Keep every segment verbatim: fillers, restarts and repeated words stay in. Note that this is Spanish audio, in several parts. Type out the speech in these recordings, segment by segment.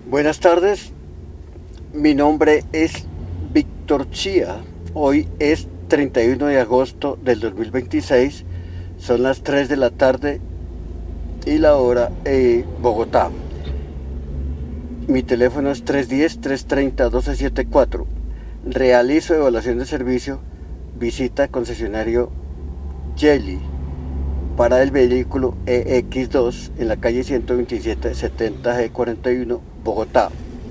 Buenas tardes, mi nombre es Víctor Chía. Hoy es treinta y uno de agosto del dos mil veintiséis, son las tres de la tarde y la hora en Bogotá. Mi teléfono es tres uno cero, tres tres cero, uno dos siete cuatro. Realizo evaluación de servicio, visita concesionario Geely para el vehículo E X dos en la calle ciento veintisiete setenta G cuarenta y uno, Bogotá.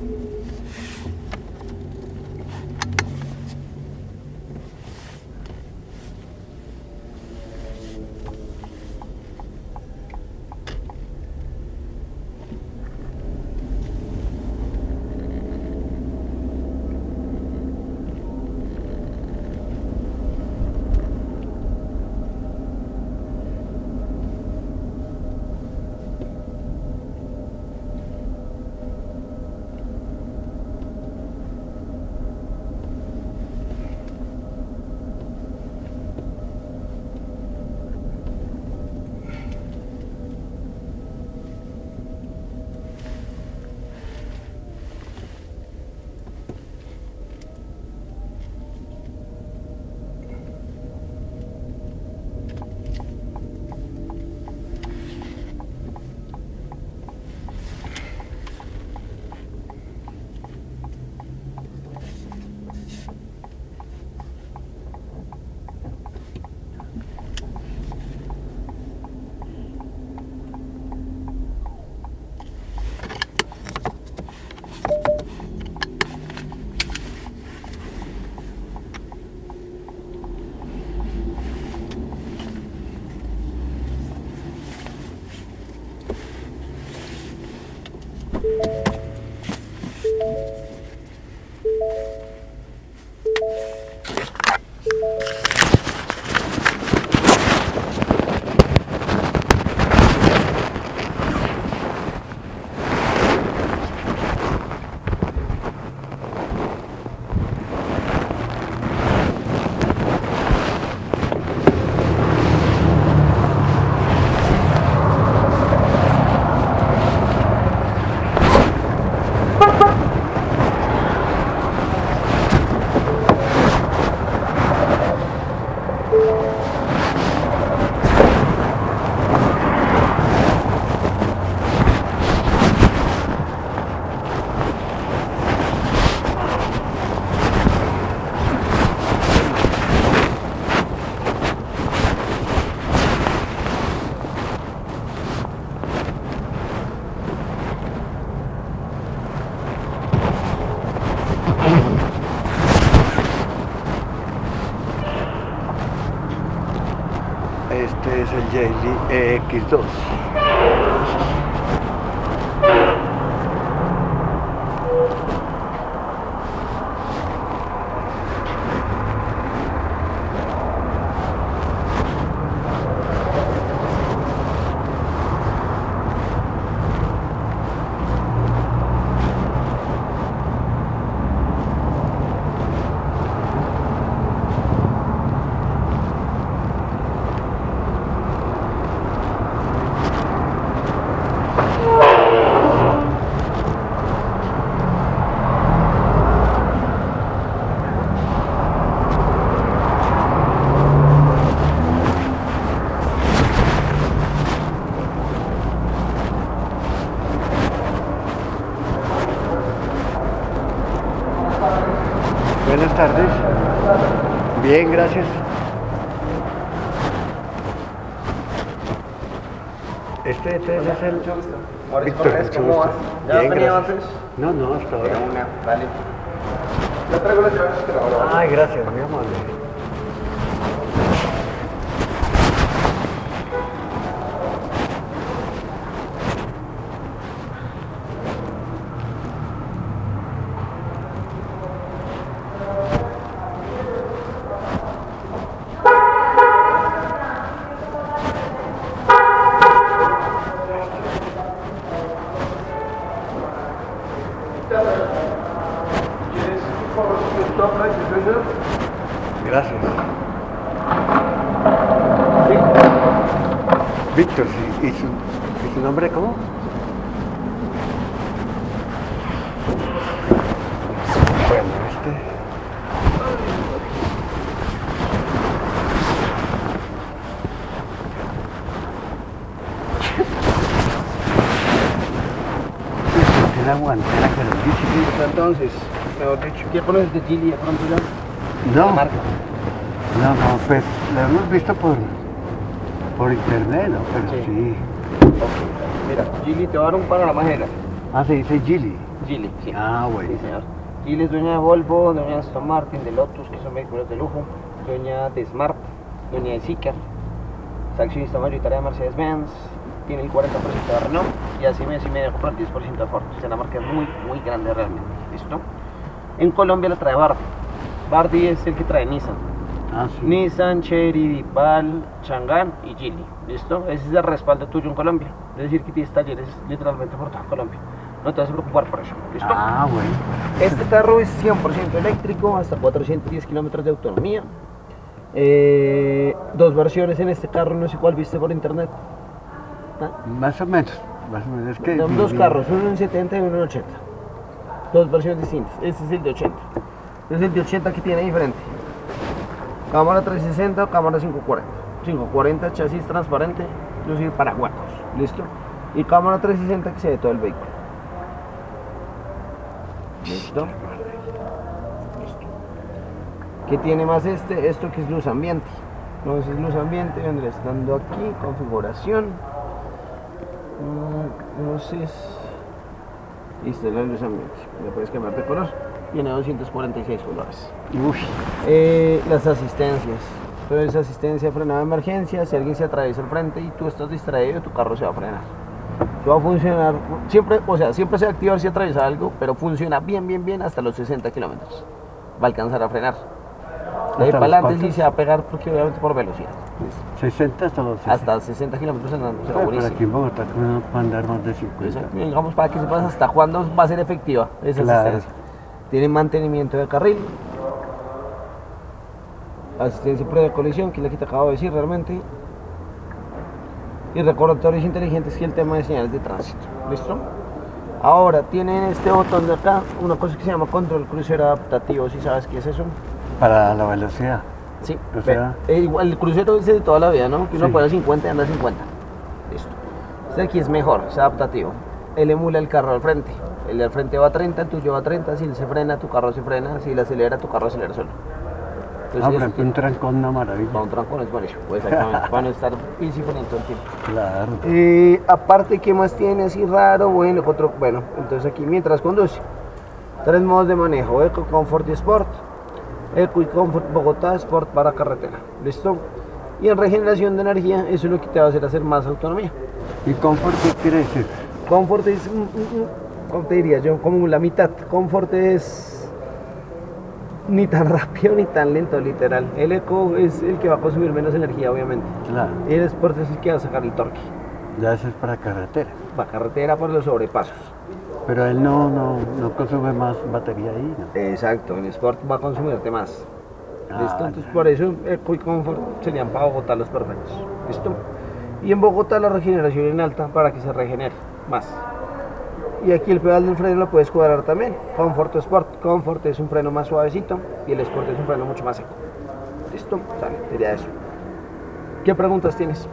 Este es el Geely E X dos. Buenas tardes. Bien, gracias. Este, este es el Víctor, mucho ¿Cómo vas? gusto. ¿Ya has Bien, venido gracias. antes? No, no, hasta ahora. Una, dale. Ya traigo las llaves, pero ahora. Ay, gracias, muy amable. ¿Quieres por favor su stop registration? Gracias. Sí. Víctor, sí. ¿Y su, y su nombre cómo? una guantera grandísima. Entonces, mejor dicho, ¿qué pones de Geely de pronto ya? No, La marca. no, no, pues lo hemos visto por, por internet, ¿no? Pero Sí. sí. Ok, mira, Geely te va a dar un panorama general. Ah, se dice Geely. Geely, sí. Ah, bueno. Sí, señor. Geely es dueña de Volvo, dueña de Aston Martin, de Lotus, que son vehículos de lujo, dueña de Smart, dueña de Zeekr, es accionista mayoritaria de Mercedes-Benz, tiene el cuarenta por ciento de Renault y así mes y medio compra el diez por ciento de Ford. O sea, la marca es muy, muy grande realmente. ¿Listo? En Colombia la trae Bardi. Bardi es el que trae Nissan. Ah, sí. Nissan, Chery, Dipal, Chang'an y Geely. ¿Listo? Ese es el respaldo tuyo en Colombia. Es decir, que tienes talleres literalmente por toda Colombia. No te vas a preocupar por eso. ¿Listo? Ah, bueno. Este carro es cien por ciento eléctrico, hasta cuatrocientos diez kilómetros de autonomía. Eh, dos versiones en este carro, no sé cuál viste por internet. ¿Ah? Más o menos. Más o menos. Es que Son dos mi- carros, uno en setenta y uno en ochenta. Dos versiones distintas. Este es el de ochenta. Este es el de ochenta que tiene diferente. Cámara trescientos sesenta, cámara quinientos cuarenta. quinientos cuarenta, chasis transparente, inclusive para huecos. ¿Listo? Y cámara trescientos sesenta que se ve todo el vehículo. ¿Listo? ¿Qué tiene más este? Esto que es luz ambiente. Entonces luz ambiente vendrá estando aquí, configuración. Mm, luces. Listo, la luz ambiente. Le puedes cambiar de color. Tiene doscientos cuarenta y seis colores. Uy, Eh, las asistencias. Entonces asistencia, frenado de emergencia. Si alguien se atraviesa al frente y tú estás distraído, tu carro se va a frenar. Esto va a funcionar siempre, o sea, siempre se va a activar si atraviesa algo, pero funciona bien, bien, bien hasta los sesenta kilómetros. Va a alcanzar a frenar. De ahí ¿Hasta para los adelante sí cuántos? se va a pegar porque obviamente por velocidad. sesenta hasta los Hasta sesenta kilómetros andando, será Pero buenísimo. aquí en Bogotá no puede andar más de cincuenta. Exacto. Digamos para que sepas hasta cuándo va a ser efectiva esa Claro. asistencia. Tiene mantenimiento de carril, asistencia previa colisión, que es la que te acabo de decir realmente, y recordatorios inteligentes, que es el tema de señales de tránsito. ¿Listo? Ahora tienen este botón de acá, una cosa que se llama control crucero adaptativo. ¿Sí sabes qué es eso? Para la velocidad. Sí, O sea- ve, eh, igual el crucero es de toda la vida, ¿no? Que uno Sí. pone a cincuenta y anda a cincuenta. Listo. Este aquí es mejor, es adaptativo. Él emula el carro al frente. El del frente va a treinta, el tuyo va a treinta. Si él se frena, tu carro se frena. Si él acelera, tu carro acelera solo. Ah, por eso ejemplo, un trancón, una maravilla. para un trancón es buenísimo. Pues exactamente, para no estar pis y freno todo el tiempo. Claro. Eh, aparte, ¿qué más tiene así raro? Bueno, otro, bueno, entonces aquí mientras conduce, tres modos de manejo: Eco, Comfort y Sport. Eco y Comfort Bogotá, Sport para carretera. ¿Listo? Y en regeneración de energía, eso es lo que te va a hacer hacer más autonomía. ¿Y confort qué quiere decir? Comfort es, mm, mm, mm, ¿cómo te diría yo? Como la mitad. Comfort es ni tan rápido ni tan lento, literal. El Eco es el que va a consumir menos energía, obviamente. Claro. Y el Sport es el que va a sacar el torque. Ya eso es para carretera. Para carretera, por los sobrepasos. Pero él no, no, no consume más batería ahí, ¿no? Exacto, el Sport va a consumirte más. Ah, ¿Listo? Entonces ya. por eso Eco y Comfort serían para Bogotá los perfectos. ¿Listo? Y en Bogotá la regeneración en alta para que se regenere más. Y aquí el pedal del freno lo puedes cuadrar también. Comfort o Sport. Comfort es un freno más suavecito y el Sport es un freno mucho más seco. ¿Listo? Sale, sería eso. ¿Qué preguntas tienes?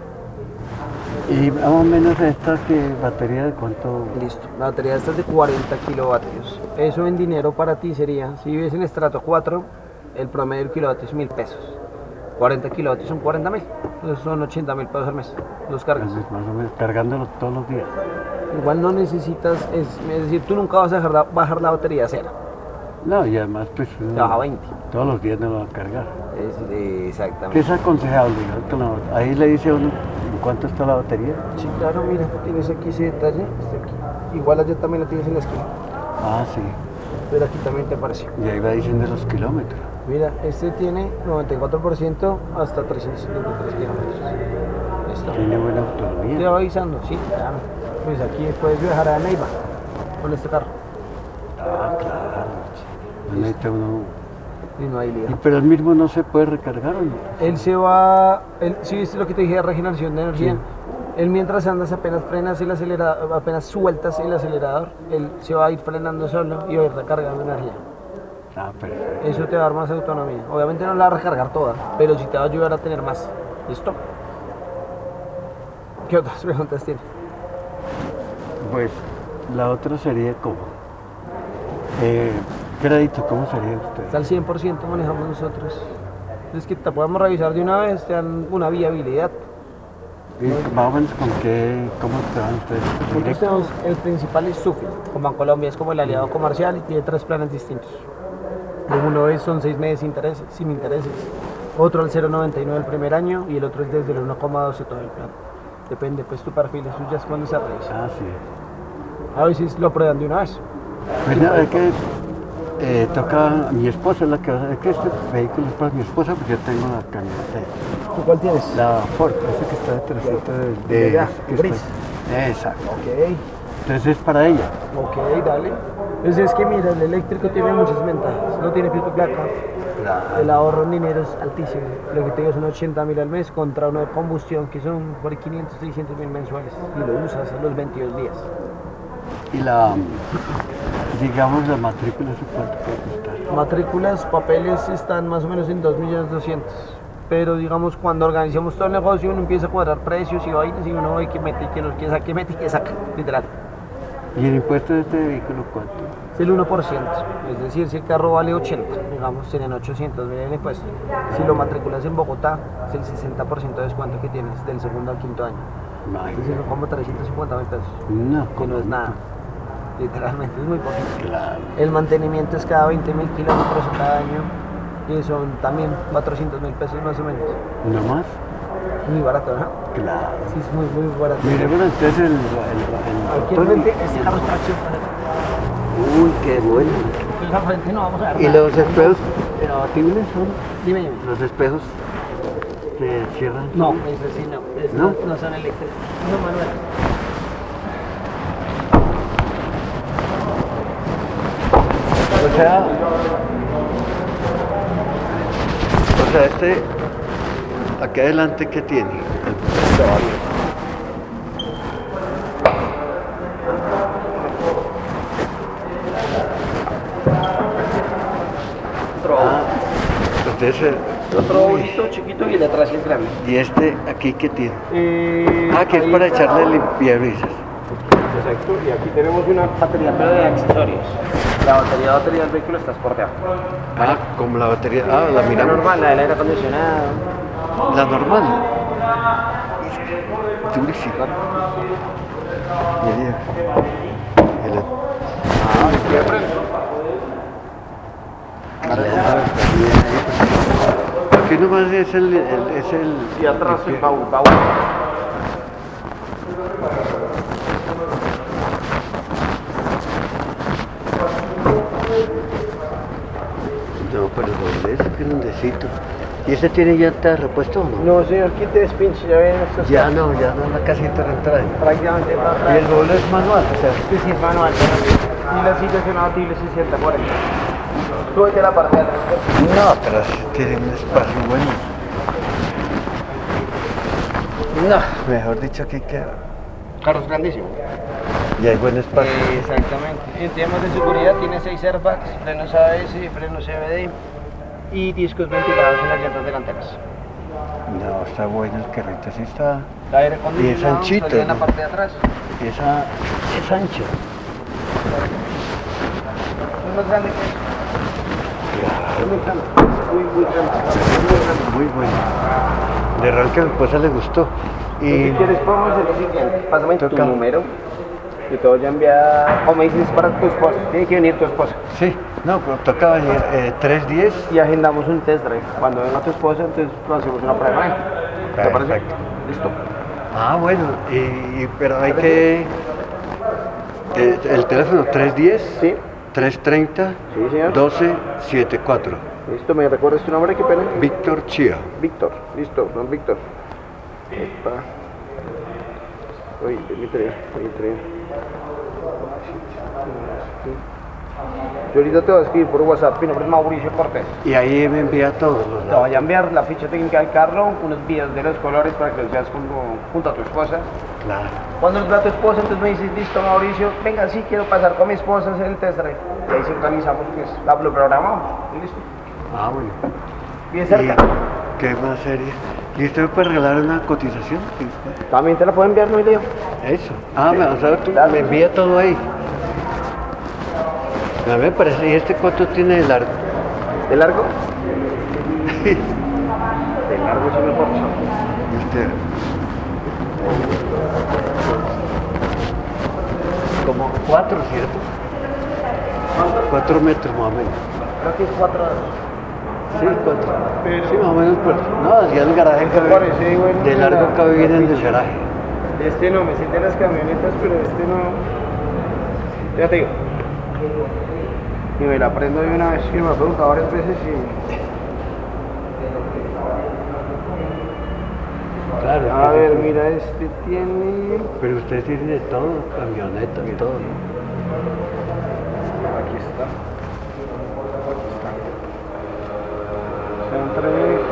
Y más o menos esta que batería de cuánto. Listo. La batería esta es de cuarenta kilovatios. Eso en dinero para ti sería, si vives en estrato cuatro, el promedio del kilovatio es mil pesos. cuarenta kilovatios son cuarenta mil. Entonces son ochenta mil pesos al mes. Los cargas. Entonces, más o menos cargándolo todos los días. Igual no necesitas, es, es decir, tú nunca vas a dejar la- bajar la batería a cero. No, y además pues uno Te baja veinte. todos los días no lo va a cargar. Es, eh, ¿Qué exactamente. es aconsejable? ¿No? Que la- Ahí le dice a uno en cuánto está la batería. Sí, claro, mira, tienes aquí ese detalle. Este aquí. Igual allá también la tienes en la esquina. Ah, sí. Pero aquí también te aparece. Y ahí va diciendo los kilómetros. Mira, este tiene noventa y cuatro por ciento hasta trescientos setenta y tres kilómetros. Listo. Tiene buena Te autonomía. va avisando, sí, claro. Pues aquí puedes viajar a Neiva con este carro. Ah, claro. No necesita uno. Y no hay Y, lío. pero el mismo no se puede recargar, ¿o no? Él se va, él, sí, viste lo que te dije de regeneración de energía. Sí. Él mientras andas apenas frenas el acelerador, apenas sueltas el acelerador, él se va a ir frenando solo y va a ir recargando energía. Ah, perfecto. Eso te va a dar más autonomía. Obviamente no la va a recargar toda, pero sí te va a ayudar a tener más. ¿Listo? ¿Qué otras preguntas tienes? Pues la otra sería cómo. Eh, crédito, ¿cómo sería usted? Hasta el cien por ciento manejamos nosotros. Es que te podemos revisar de una vez, te dan una viabilidad. ¿Y más o menos con qué, cómo te van ustedes? Nosotros tenemos, el principal es Sufi, con Bancolombia es como el aliado comercial y tiene tres planes distintos. Uno es, son seis meses sin intereses, sin intereses, otro al cero coma noventa y nueve el primer año y el otro es desde el uno coma doce todo el plan. Depende, pues tu perfil, eso ya es cuando se revisa. Ah, sí. A veces lo prueban de una vez. Pues nada, es que eh, toca, mi esposa es la que va a hacer, es que este vehículo es para mi esposa porque yo tengo la camioneta. ¿Tú cuál tienes? La Ford, esa que está detrásito de, de, De allá, que gris. está- Exacto. Ok, Entonces es para ella. ok, dale. Entonces es que mira, el eléctrico tiene muchas ventajas. No tiene pico placa, el ahorro en dinero es altísimo. Lo que te digo son ochenta mil al mes contra uno de combustión que son por quinientos, seiscientos mil mensuales. Y lo usas a los veintidós días. Y la, digamos, la matrícula, ¿eso cuánto puede costar? Matrículas, papeles están más o menos en dos millones doscientos. Pero digamos, cuando organizamos todo el negocio, uno empieza a cuadrar precios y vainas y uno ve que mete y que no, que saca, que mete y que saca, literal. ¿Y el impuesto de este vehículo cuánto? Es el uno por ciento, es decir, si el carro vale ochenta, digamos, serían ochocientos mil en impuesto. Si lo matriculas en Bogotá, es el sesenta por ciento de descuento que tienes del segundo al quinto año. Es decir, son como trescientos cincuenta mil pesos, No, que no es nada. Literalmente es muy poquito. Claro. El mantenimiento es cada veinte mil kilómetros cada año y son también cuatrocientos mil pesos más o menos. ¿No más? Muy barato, ¿no? Claro. Sí, es muy, muy barato. Mire, bueno, entonces el, el, el Aquí motor al frente, y- este carro es tracción. Uy, qué bueno. Aquí al frente no vamos a ver ¿Y nada. los espejos abatibles son? Dime, dime. ¿Los espejos se cierran? No, eso sí no. Eso ¿No? no son eléctricos. No, Manuel. O sea, o sea, este, aquí adelante, ¿qué tiene? El caballo. Otro, Ah, entonces, eh, otro uy, bonito, chiquito y el de atrás sí es grande. ¿y este aquí qué tiene? Eh, Ah, que es ahí para está. echarle limpiabrisas. Exacto, y aquí tenemos una batería pero de accesorios. La batería, la batería del vehículo está por debajo. Ah, como la batería, ah, la La miramos. normal, la del aire acondicionado. La normal. Durísima. Y ahí, el- Ah, siempre. Aquí nomás es el, el- es el. Y atrás el el- baúl, baúl. No, pero doble, es grandecito. ¿Y ese tiene llanta de repuesto o no? No, señor, quite despinche, ya ven estos Ya no, ya no, la casita de entrada. prácticamente para Y atrás. el doble es manual, o sea. Sí, sí, es manual. Y las sillas son abatibles y sienta por ahí. Súbete la parte de atrás. No, pero sí tiene un espacio bueno. No, mejor dicho, aquí queda. Carro es grandísimo. Y hay buen espacio. Exactamente. En temas de seguridad tiene seis airbags, frenos A B S, frenos C V D y discos ventilados en las llantas delanteras. No, está bueno el carrito, sí está. Aire Y es acondicionado, anchito, salida en la ¿no? parte de atrás. Y esa es ancho. Es más grande que Claro, es muy grande. Muy, muy grande. Muy grande. muy bueno. De verdad que a mi esposa le gustó. Si Y quieres podemos hacer lo siguiente. Pásame tu Toca. número. Yo te voy a enviar, o me dices para tu esposa. Tiene que venir tu esposa. sí, no, pero toca venir eh, tres diez. Y agendamos un test drive. Cuando venga tu esposa, entonces lo hacemos una prueba. ¿eh? ¿Te parece? Perfecto. Listo. Ah, bueno, y, y- pero hay que. eh, el teléfono tres diez, Sí. tres treinta, Sí, señor. doce setenta y cuatro. Listo, ¿me recuerdas tu nombre? Qué pena. Víctor Chía. Víctor, listo, don Víctor. Epa. Uy, permíteme, permíteme. Yo ahorita te voy a escribir por WhatsApp, mi nombre es Mauricio Cortés. Y ahí me envía todos los Te voy a enviar la ficha técnica del carro, unos videos de los colores para que los veas junto, junto a tu esposa. Claro. Cuando los vea tu esposa, entonces me dices, listo Mauricio, venga, sí, quiero pasar con mi esposa a hacer el test drive. Y ahí sincronizamos, pues, la, lo programamos. Y listo. Ah, bueno. Bien ¿Y cerca. qué más sería? ¿Y usted me puede regalar una cotización? Sí. También te la puedo enviar, no hay lío. Eso. Ah, me, o sea, tú Dale. me envía todo ahí. A mí me parece, ¿y este cuánto tiene de largo? ¿De largo? De largo eso me porcha. Este, como cuatro, ¿cierto? Cuatro metros más o menos. Creo que es cuatro. Sí, cuatro. Sí, más o menos. Pero, no, hacia el garaje ¿Te cabe. parece, bueno, De largo la- cabe bien la en el pinche? garaje. Este no, me sienten las camionetas, pero este no. Ya te digo. Y me la prendo de una vez, que me ha preguntado varias veces y. Claro. A sí, ver, sí. mira, este tiene. Pero usted tiene de todo, camionetas, Mira. todo. Aquí está. Aquí está. Son tres.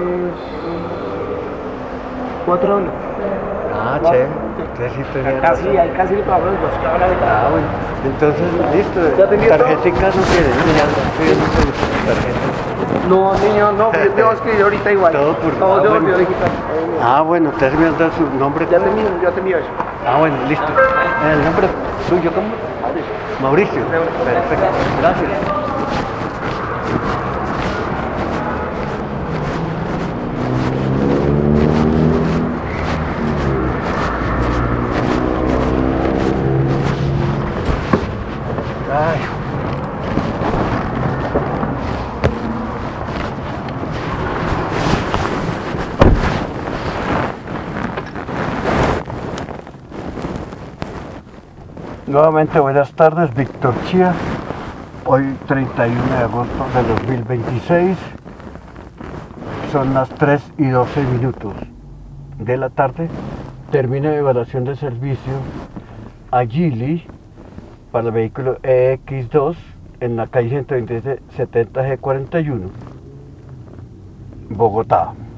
Cuatro no. Ah, Cuatro. che. Usted sí tenía Casi, razón. ahí casi le pagamos los que hablan de Ah, bueno. Entonces, listo. ¿Ya tenía todo? Tarjetica no tiene, ¿no? Ya pidiendo su tarjeta. No, niño, no, yo te voy a escribir ahorita igual. Todo por- Todo ah, se bueno. volvió digital. Ah, bueno, usted me ha dado su nombre. Ya te envío, ya te envío eso. Ah, bueno, listo. ¿El nombre suyo cómo? Mauricio. Perfecto. Gracias. Ay. Nuevamente buenas tardes, Víctor Chía. Hoy treinta y uno de agosto de dos mil veintiséis. Son las tres y doce minutos de la tarde. Termina la evaluación de servicio a Gili para el vehículo E X dos en la calle ciento veintisiete setenta G cuarenta y uno, Bogotá.